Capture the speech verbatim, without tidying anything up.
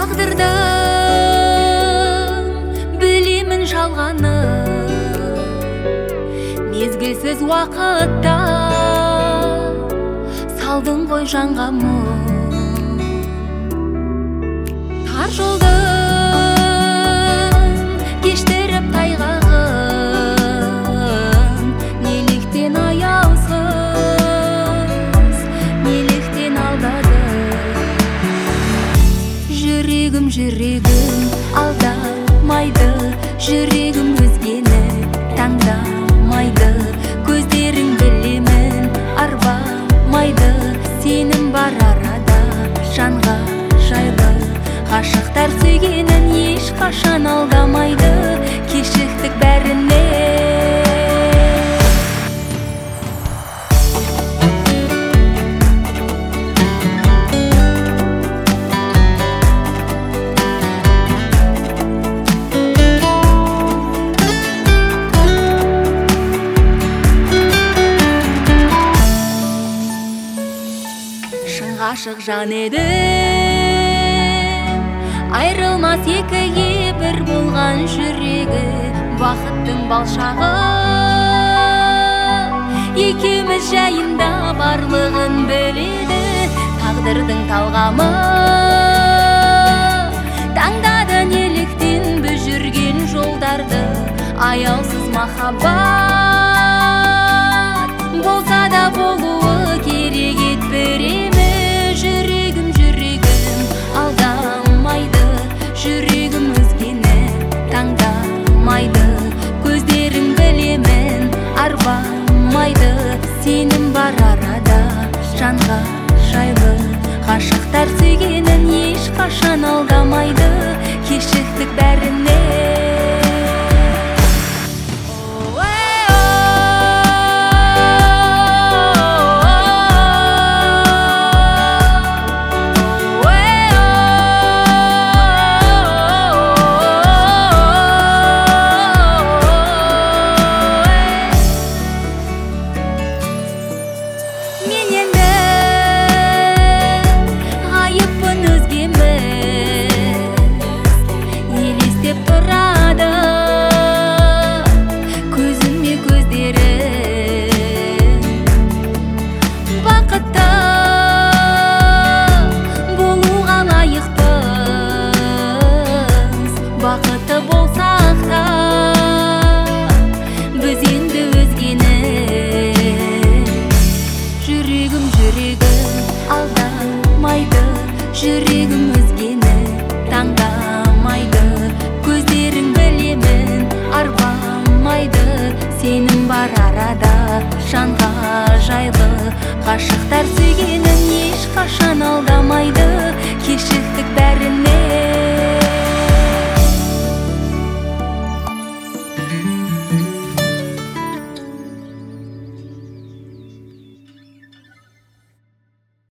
Тағдырдың білемін жалғаны, мезгілсіз уақытта салдың ғой жанға мұң. Тар жолдың кештіріп тайғағын, неліктен аяусыз, неліктен алдады. Жүрегім, жүрегім алдамайды, жүрегім өзгені таңдамайды. Көздерің білемін арбамайды, сенім бар арада жанға жайлы. Ғашықтар сүйгенін ешқашан алдамайды, кешіктік бәріне. Ғашық жан едім, айрылмас екіге бір болған жүрегі. Бақыттың балшағы екеуміз жайында барлығын біледі. Тағдырдың талғамы таңдады неліктен біз жүрген жолдарды. Аяусыз махаббат болса да болуы керек ет біреме. Жүрегім, жүрегім алдамайды, жүрегім өзгені таңдамайды. Көздерің білемін арбамайды, сенім бар арада жанға жайлы. Ғашықтар сүйгенін ешқашан алдамайды, кешіктік бәріне. Бақытты болсақ та біз енді өзгені. Жүрегім, жүрегім алдамайды, жүрегім өзгені таңдамайды. Көздерің білемін арбамайды, сенім бар арада жанға жайлы. Ғашықтар сүйгенін ешқашан алдамайды, кешіктік бәріне.